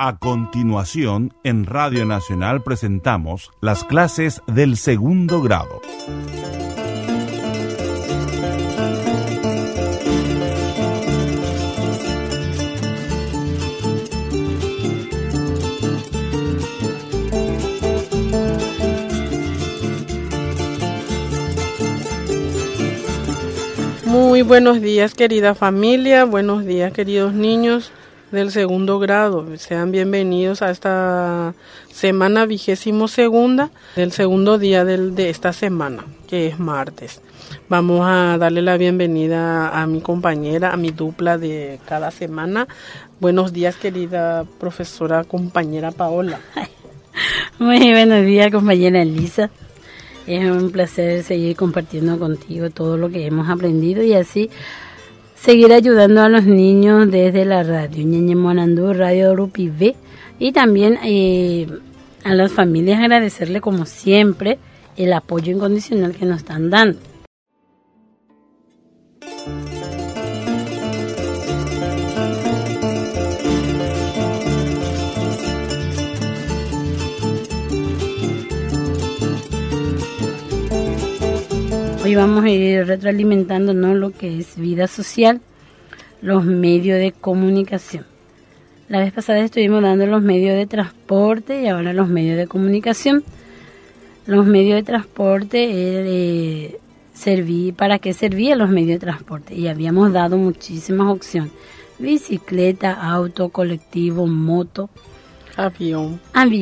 A continuación, en Radio Nacional presentamos las clases del segundo grado. Muy buenos días, querida familia, buenos días, queridos niños del segundo grado. Sean bienvenidos a esta semana 22ª del segundo día de esta semana, que es martes. Vamos a darle la bienvenida a mi compañera, a mi dupla de cada semana. Buenos días, querida profesora, compañera Paola. Muy buenos días, compañera Elisa. Es un placer seguir compartiendo contigo todo lo que hemos aprendido y así seguir ayudando a los niños desde la radio Ñeñemonandú, Radio Rupivé, y también a las familias agradecerle como siempre el apoyo incondicional que nos están dando. Hoy vamos a ir retroalimentándonos lo que es vida social, los medios de comunicación. La vez pasada estuvimos dando los medios de transporte y ahora los medios de comunicación. Los medios de transporte, ¿para qué servían los medios de transporte? Y habíamos dado muchísimas opciones. Bicicleta, auto, colectivo, moto, avión,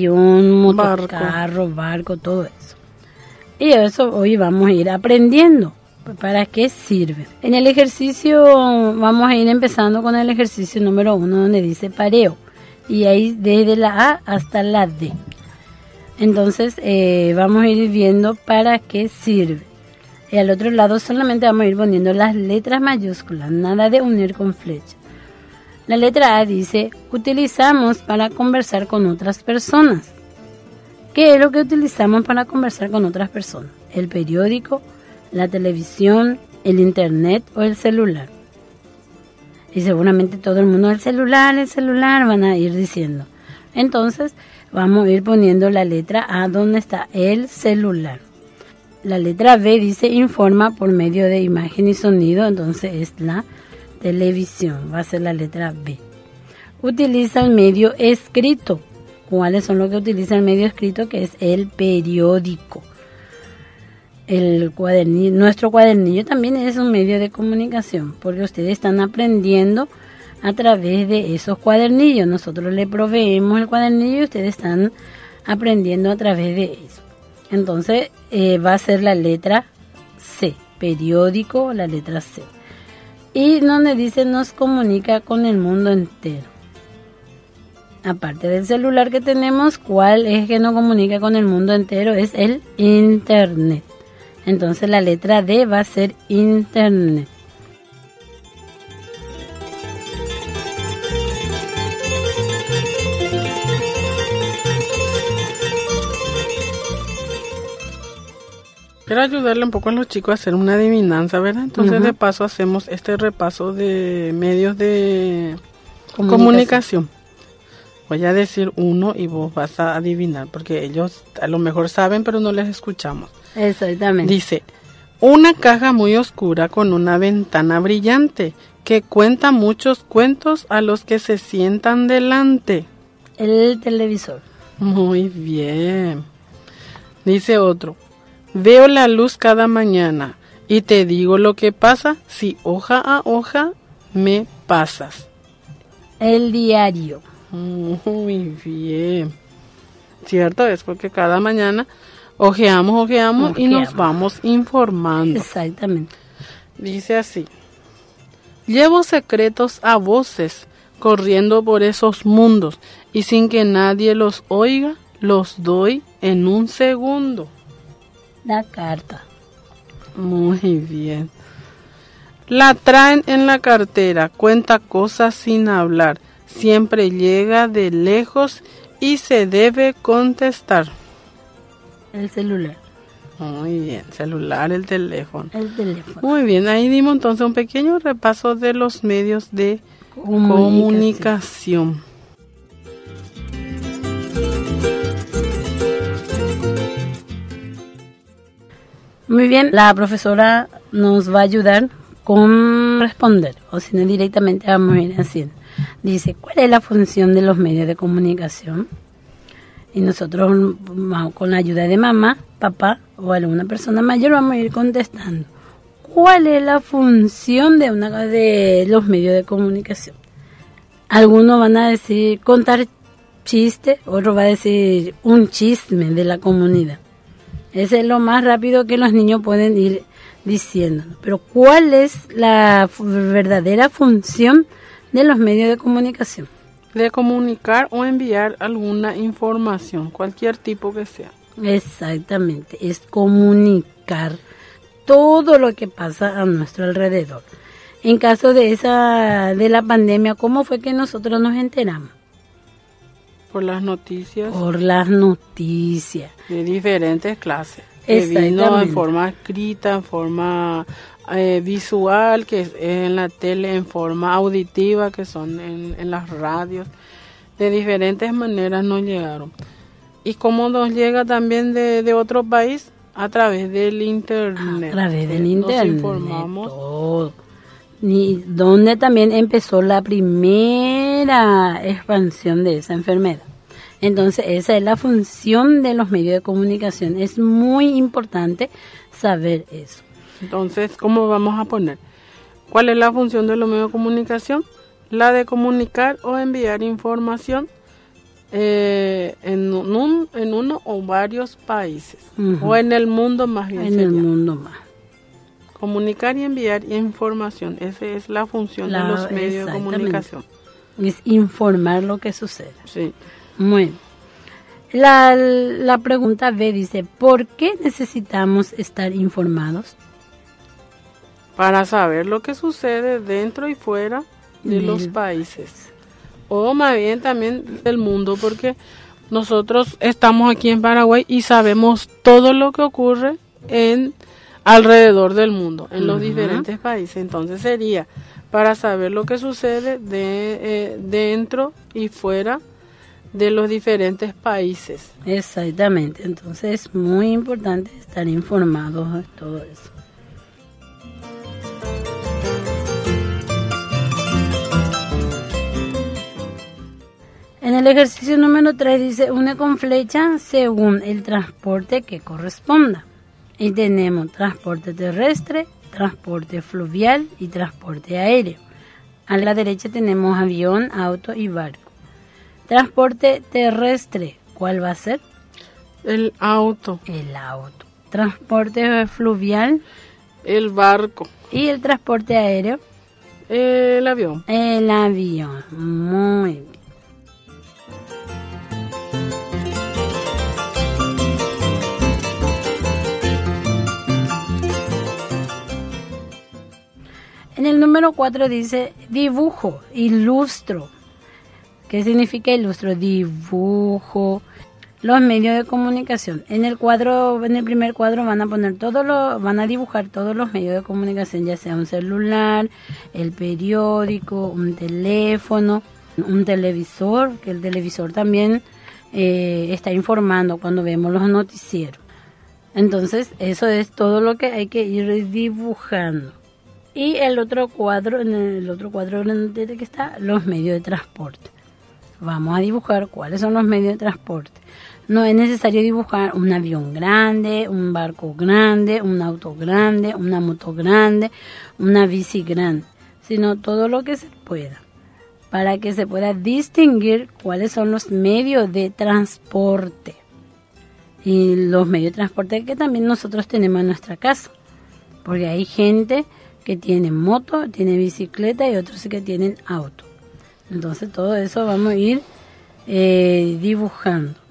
motocarro, barco, todo eso. Y eso hoy vamos a ir aprendiendo. ¿Para qué sirve? En el ejercicio vamos a ir empezando con el ejercicio número 1 donde dice pareo. Y ahí desde la A hasta la D. Entonces vamos a ir viendo para qué sirve. Y al otro lado solamente vamos a ir poniendo las letras mayúsculas. Nada de unir con flecha. La letra A dice utilizamos para conversar con otras personas. ¿Qué es lo que utilizamos para conversar con otras personas? El periódico, la televisión, el internet o el celular. Y seguramente todo el mundo el celular van a ir diciendo. Entonces vamos a ir poniendo la letra A donde está el celular. La letra B dice informa por medio de imagen y sonido, entonces es la televisión, va a ser la letra B. Utiliza el medio escrito. ¿Cuáles son los que utiliza el medio escrito? Que es el periódico. El cuadernillo, nuestro cuadernillo también es un medio de comunicación, porque ustedes están aprendiendo a través de esos cuadernillos. Nosotros le proveemos el cuadernillo y ustedes están aprendiendo a través de eso. Entonces va a ser la letra C, periódico, la letra C. Y donde dice nos comunica con el mundo entero. Aparte del celular que tenemos, ¿cuál es que nos comunica con el mundo entero? Es el internet. Entonces la letra D va a ser internet. Quiero ayudarle un poco a los chicos a hacer una adivinanza, ¿verdad? Entonces de paso hacemos este repaso de medios de comunicación. Voy a decir uno y vos vas a adivinar, porque ellos a lo mejor saben, pero no les escuchamos. Exactamente. Dice, una caja muy oscura con una ventana brillante que cuenta muchos cuentos a los que se sientan delante. El televisor. Muy bien. Dice otro, veo la luz cada mañana y te digo lo que pasa si hoja a hoja me pasas. El diario. Muy bien. Cierto, es porque cada mañana ojeamos y nos vamos informando. Exactamente. Dice así, llevo secretos a voces corriendo por esos mundos y sin que nadie los oiga, los doy en un segundo. La carta. Muy bien. La traen en la cartera, cuenta cosas sin hablar. Siempre llega de lejos y se debe contestar. El celular. Muy bien, celular, el teléfono. El teléfono. Muy bien, ahí dimos entonces un pequeño repaso de los medios de comunicación. Muy bien, la profesora nos va a ayudar con responder, o si no directamente vamos a ir haciendo. Dice, ¿cuál es la función de los medios de comunicación? Y nosotros, con la ayuda de mamá, papá o alguna persona mayor, vamos a ir contestando. ¿Cuál es la función de los medios de comunicación? Algunos van a decir contar chistes, otros va a decir un chisme de la comunidad. Ese es lo más rápido que los niños pueden ir diciendo. Pero ¿cuál es la verdadera función de los medios de comunicación? De comunicar o enviar alguna información, cualquier tipo que sea. Exactamente, es comunicar todo lo que pasa a nuestro alrededor. En caso de la pandemia, ¿cómo fue que nosotros nos enteramos? Por las noticias. Por las noticias. De diferentes clases. Que vino en forma escrita, en forma visual, que es en la tele, en forma auditiva, que son en las radios. De diferentes maneras nos llegaron. ¿Y cómo nos llega también de otro país? A través del internet. A través del internet. Nos informamos. Todo. Y donde también empezó la primera expansión de esa enfermedad. Entonces, esa es la función de los medios de comunicación. Es muy importante saber eso. Entonces, ¿cómo vamos a poner? ¿Cuál es la función de los medios de comunicación? La de comunicar o enviar información en uno o varios países. Uh-huh. O en el mundo más bien. En el mundo más. Comunicar y enviar información. Esa es la función de los medios de comunicación. Es informar lo que sucede. Sí. Bueno, la pregunta B dice, ¿por qué necesitamos estar informados? Para saber lo que sucede dentro y fuera de los países. O más bien también del mundo, porque nosotros estamos aquí en Paraguay y sabemos todo lo que ocurre alrededor del mundo, en los diferentes países. Entonces sería para saber lo que sucede dentro y fuera de los diferentes países. Exactamente, entonces es muy importante estar informados de todo eso. En el ejercicio número 3 dice, une con flecha según el transporte que corresponda. Y tenemos transporte terrestre, transporte fluvial y transporte aéreo. A la derecha tenemos avión, auto y barco. Transporte terrestre, ¿cuál va a ser? El auto. El auto. Transporte fluvial. El barco. Y el transporte aéreo. El avión. El avión. Muy bien. En el número 4 dice dibujo, ilustro. ¿Qué significa ilustro? Dibujo. Los medios de comunicación. En el primer cuadro van a dibujar todos los medios de comunicación, ya sea un celular, el periódico, un teléfono, un televisor, que el televisor también está informando cuando vemos los noticieros. Entonces, eso es todo lo que hay que ir dibujando. Y en el otro cuadro que está, los medios de transporte. Vamos a dibujar cuáles son los medios de transporte. No es necesario dibujar un avión grande, un barco grande, un auto grande, una moto grande, una bici grande, sino todo lo que se pueda, para que se pueda distinguir cuáles son los medios de transporte. Y los medios de transporte que también nosotros tenemos en nuestra casa, porque hay gente que tiene moto, tiene bicicleta y otros que tienen auto. Entonces todo eso vamos a ir dibujando.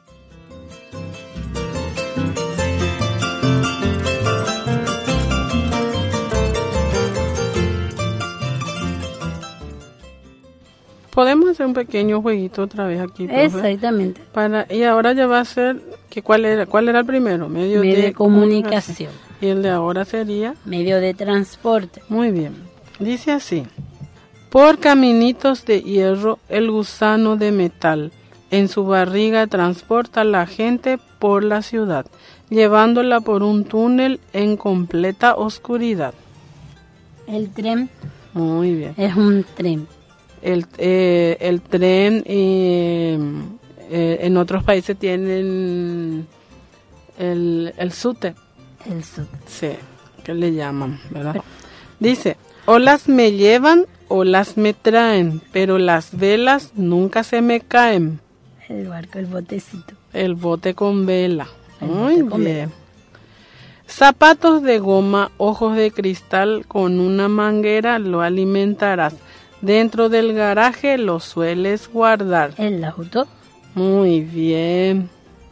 Podemos hacer un pequeño jueguito otra vez aquí, profe. Exactamente. Y ahora ya va a ser ¿cuál era el primero? Medio de comunicación. Y el de ahora sería medio de transporte. Muy bien. Dice así: por caminitos de hierro el gusano de metal en su barriga transporta a la gente por la ciudad. llevándola por un túnel en completa oscuridad. El tren. Muy bien. Es un tren. El tren en otros países tienen el subte. El subte. Sí, que le llaman, ¿verdad? Dice, olas me llevan, olas me traen, pero las velas nunca se me caen. El barco, el botecito. El bote con vela. Muy bien. Zapatos de goma, ojos de cristal, con una manguera lo alimentarás. Dentro del garaje lo sueles guardar. El auto. Muy bien.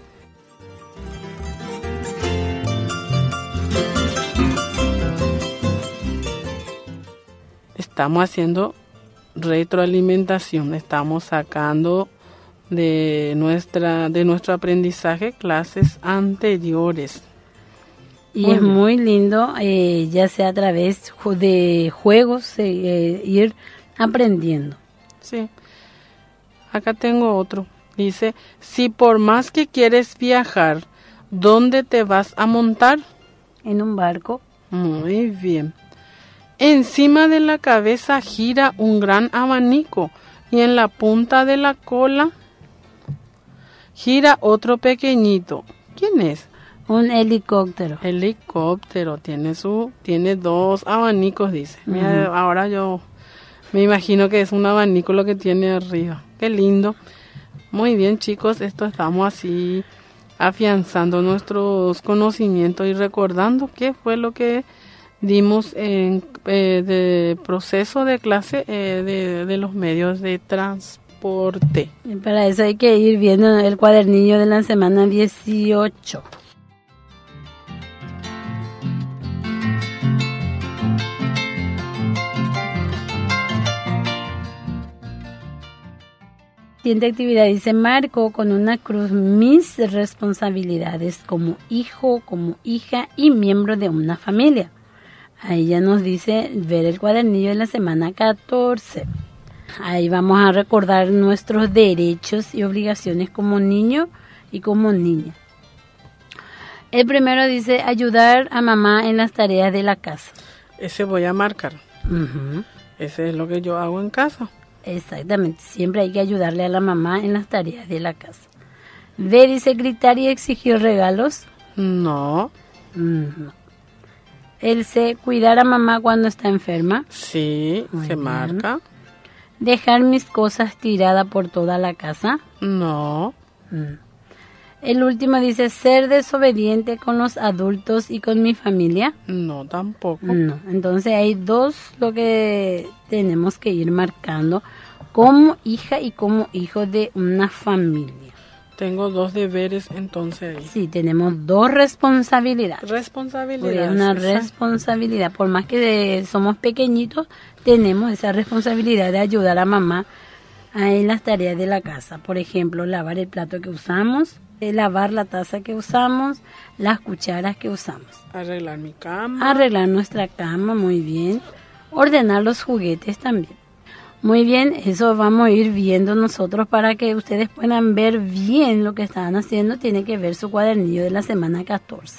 Estamos haciendo retroalimentación. Estamos sacando de nuestro aprendizaje clases anteriores. Y es muy lindo, ya sea a través de juegos, ir aprendiendo. Sí. Acá tengo otro. Dice, si por más que quieres viajar, ¿dónde te vas a montar? En un barco. Muy bien. Encima de la cabeza gira un gran abanico y en la punta de la cola gira otro pequeñito. ¿Quién es? Un helicóptero. Helicóptero. Tiene dos abanicos, dice. Mira, ahora yo me imagino que es un abanico lo que tiene arriba. Qué lindo. Muy bien, chicos. Estamos así afianzando nuestros conocimientos y recordando qué fue lo que dimos en de proceso de clase de los medios de transporte. Y para eso hay que ir viendo el cuadernillo de la semana 18. Siguiente actividad dice, marco con una cruz mis responsabilidades como hijo, como hija y miembro de una familia. Ahí ya nos dice ver el cuadernillo de la semana 14. Ahí vamos a recordar nuestros derechos y obligaciones como niño y como niña. El primero dice ayudar a mamá en las tareas de la casa. Ese voy a marcar. Ese es lo que yo hago en casa. Exactamente, siempre hay que ayudarle a la mamá en las tareas de la casa. B dice gritar y exigir regalos. No. No. El C, cuidar a mamá cuando está enferma. Sí, Muy se bien. marca. Dejar mis cosas tiradas por toda la casa. No. El último dice ser desobediente con los adultos y con mi familia. No, tampoco. No, entonces hay dos lo que tenemos que ir marcando como hija y como hijo de una familia. Tengo dos deberes entonces ahí. Sí, tenemos dos responsabilidades. Responsabilidades. Una responsabilidad, por más que somos pequeñitos, tenemos esa responsabilidad de ayudar a mamá en las tareas de la casa. Por ejemplo, lavar el plato que usamos, lavar la taza que usamos, las cucharas que usamos. Arreglar mi cama. Arreglar nuestra cama, muy bien. Ordenar los juguetes también. Muy bien, eso vamos a ir viendo nosotros para que ustedes puedan ver bien lo que están haciendo. Tiene que ver su cuadernillo de la semana 14.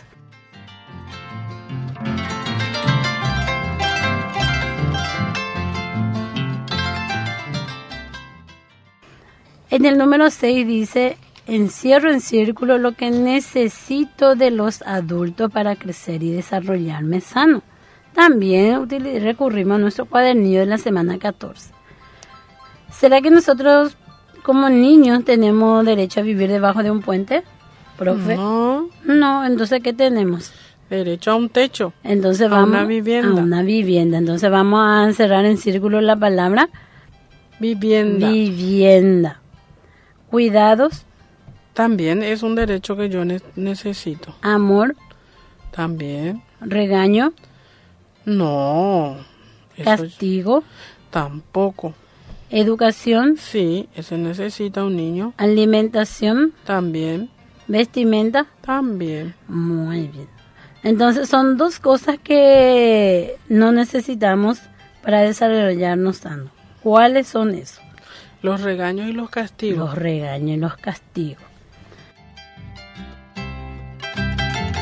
En el número 6 dice, encierro en círculo lo que necesito de los adultos para crecer y desarrollarme sano. También recurrimos a nuestro cuadernillo de la semana 14. ¿Será que nosotros como niños tenemos derecho a vivir debajo de un puente, profe? No. No, entonces ¿qué tenemos? Derecho a un techo. Entonces A vamos una vivienda. a una vivienda. Entonces vamos a encerrar en círculo la palabra Vivienda. vivienda. Cuidados, También es un derecho que yo necesito. amor, También. regaño, No. castigo, Tampoco. educación, Sí, ese necesita un niño. alimentación, También. vestimenta. También. Muy bien. Entonces son dos cosas que no necesitamos para desarrollarnos sano. ¿Cuáles son esos? Los regaños y los castigos. Los regaños y los castigos.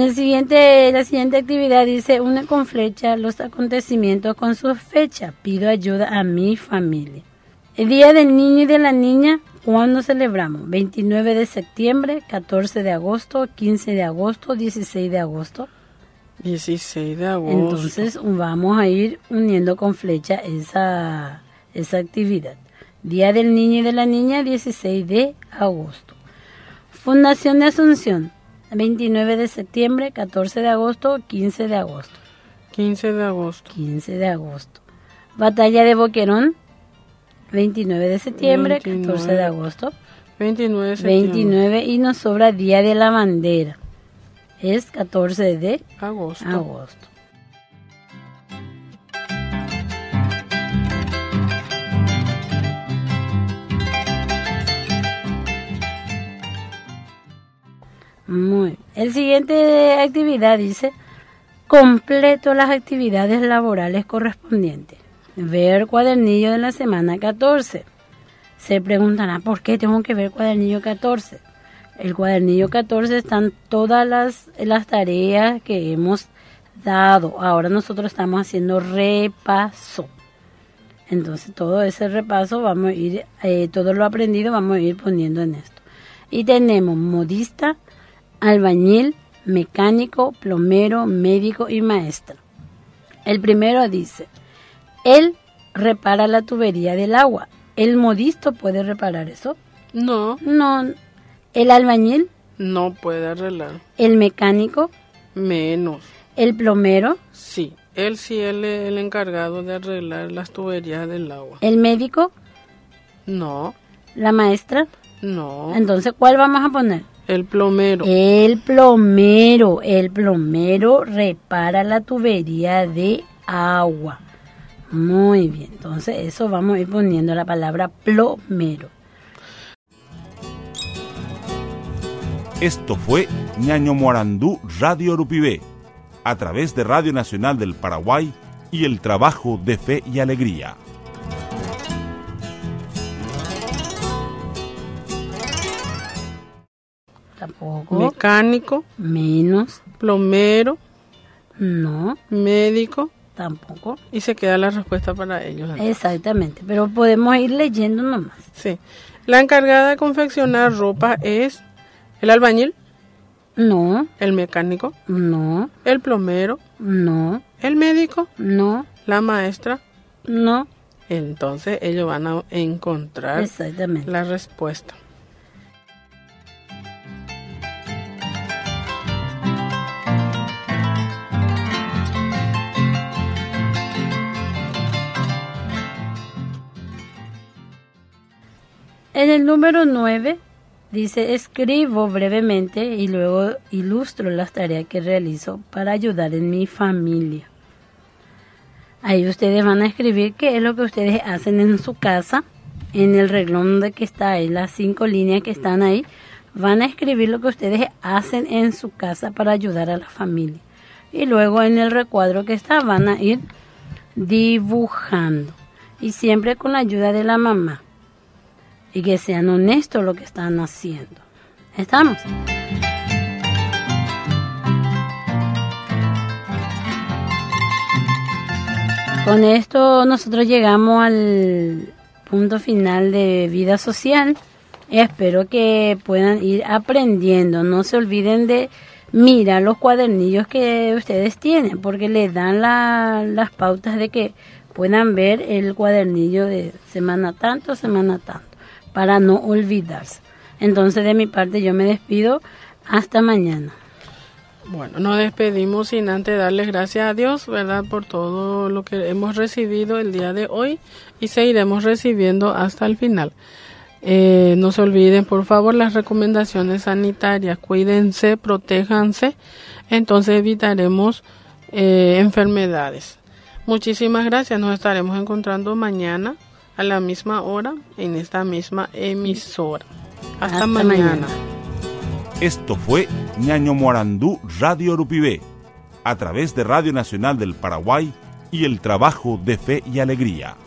la siguiente actividad dice, une con flecha los acontecimientos con su fecha. Pido ayuda a mi familia. El Día del Niño y de la Niña, ¿cuándo celebramos? 29 de septiembre, 14 de agosto, 15 de agosto, 16 de agosto. 16 de agosto. Entonces vamos a ir uniendo con flecha esa actividad. Día del Niño y de la Niña, 16 de agosto. Fundación de Asunción, 29 de septiembre, 14 de agosto, 15 de agosto. 15 de agosto. 15 de agosto. Batalla de Boquerón, 29 de septiembre, 14 de agosto. 29 de septiembre. 29 y nos sobra Día de la Bandera. Es 14 de agosto. Muy bien. El siguiente actividad dice, completo las actividades laborales correspondientes. Ver cuadernillo de la semana 14. Se preguntará, ¿por qué tengo que ver cuadernillo 14? El cuadernillo 14 están todas las tareas que hemos dado. Ahora nosotros estamos haciendo repaso. Entonces todo ese repaso vamos a ir, todo lo aprendido vamos a ir poniendo en esto. Y tenemos modista, albañil, mecánico, plomero, médico y maestra. El primero dice, él repara la tubería del agua. ¿El modisto puede reparar eso? No. No. ¿El albañil? No puede arreglar. ¿El mecánico? Menos. ¿El plomero? Sí. Él sí es el encargado de arreglar las tuberías del agua. ¿El médico? No. ¿La maestra? No. Entonces, ¿cuál vamos a poner? El plomero. El plomero. El plomero repara la tubería de agua. Muy bien. Entonces, eso vamos a ir poniendo la palabra plomero. Esto fue Ñaño Morandú Radio Urupibé, a través de Radio Nacional del Paraguay y el trabajo de fe y alegría. Tampoco. Mecánico. Menos. Plomero. No. Médico. Tampoco. Y se queda la respuesta para ellos. Exactamente, pero podemos ir leyendo nomás. Sí. La encargada de confeccionar ropa es el albañil. No. El mecánico. No. El plomero. No. El médico. No. La maestra. No. Entonces ellos van a encontrar Exactamente. la respuesta. En el número 9 dice, escribo brevemente y luego ilustro las tareas que realizo para ayudar en mi familia. Ahí ustedes van a escribir qué es lo que ustedes hacen en su casa, en el renglón de que está ahí, las 5 líneas que están ahí, van a escribir lo que ustedes hacen en su casa para ayudar a la familia. Y luego en el recuadro que está van a ir dibujando. Y siempre con la ayuda de la mamá. Y que sean honestos lo que están haciendo. ¿Estamos? Con esto nosotros llegamos al punto final de vida social. Espero que puedan ir aprendiendo. No se olviden de mirar los cuadernillos que ustedes tienen, porque les dan las pautas de que puedan ver el cuadernillo de semana tanto, para no olvidarse. Entonces, de mi parte, yo me despido. Hasta mañana. Bueno, nos despedimos sin antes darles gracias a Dios, ¿verdad?, por todo lo que hemos recibido el día de hoy y seguiremos recibiendo hasta el final. No se olviden, por favor, las recomendaciones sanitarias. Cuídense, protéjanse, entonces evitaremos enfermedades. Muchísimas gracias. Nos estaremos encontrando mañana a la misma hora en esta misma emisora. Hasta mañana. Esto fue Ñaño Morandú Radio Urupibé, a través de Radio Nacional del Paraguay y el trabajo de fe y alegría.